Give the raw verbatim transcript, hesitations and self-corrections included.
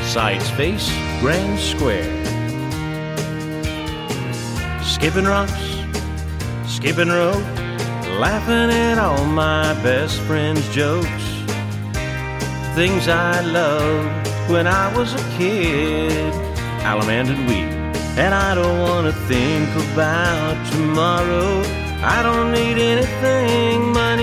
Sides face Grand Square. Skipping rocks, skipping rope, laughing at all my best friends' jokes. Things I loved when I was a kid, alamandered wheat, and I don't want to think about tomorrow. I don't need anything, money